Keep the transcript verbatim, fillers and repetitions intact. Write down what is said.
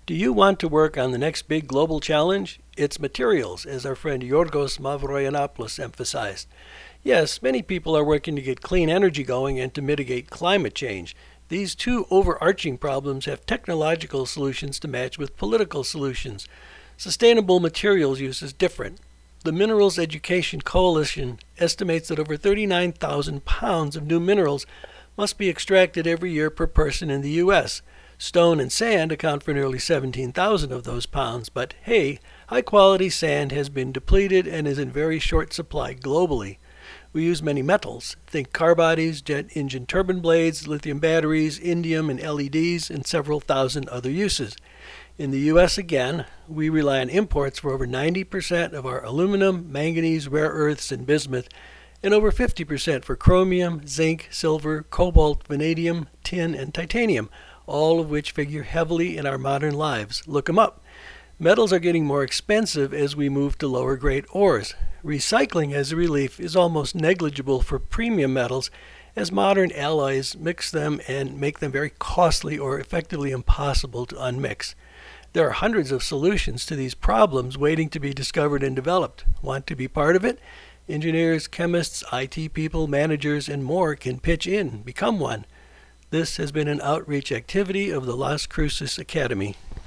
Do you want to work on the next big global challenge? It's materials, as our friend Yorgos Mavroyiannopoulos emphasized. Yes, many people are working to get clean energy going and to mitigate climate change. These two overarching problems have technological solutions to match with political solutions. Sustainable materials use is different. The Minerals Education Coalition estimates that over thirty-nine thousand pounds of new minerals must be extracted every year per person in the U S. Stone and sand account for nearly seventeen thousand of those pounds, but hey, high-quality sand has been depleted and is in very short supply globally. We use many metals. Think car bodies, jet engine turbine blades, lithium batteries, indium and L E Ds, and several thousand other uses. In the U S again, we rely on imports for over ninety percent of our aluminum, manganese, rare earths, and bismuth, and over fifty percent for chromium, zinc, silver, cobalt, vanadium, tin, and titanium, all of which figure heavily in our modern lives. Look 'em up. Metals are getting more expensive as we move to lower grade ores. Recycling as a relief is almost negligible for premium metals, as modern alloys mix them and make them very costly or effectively impossible to unmix. There are hundreds of solutions to these problems waiting to be discovered and developed. Want to be part of it? Engineers, chemists, I T people, managers, and more can pitch in. Become one. This has been an outreach activity of the Las Cruces Academy.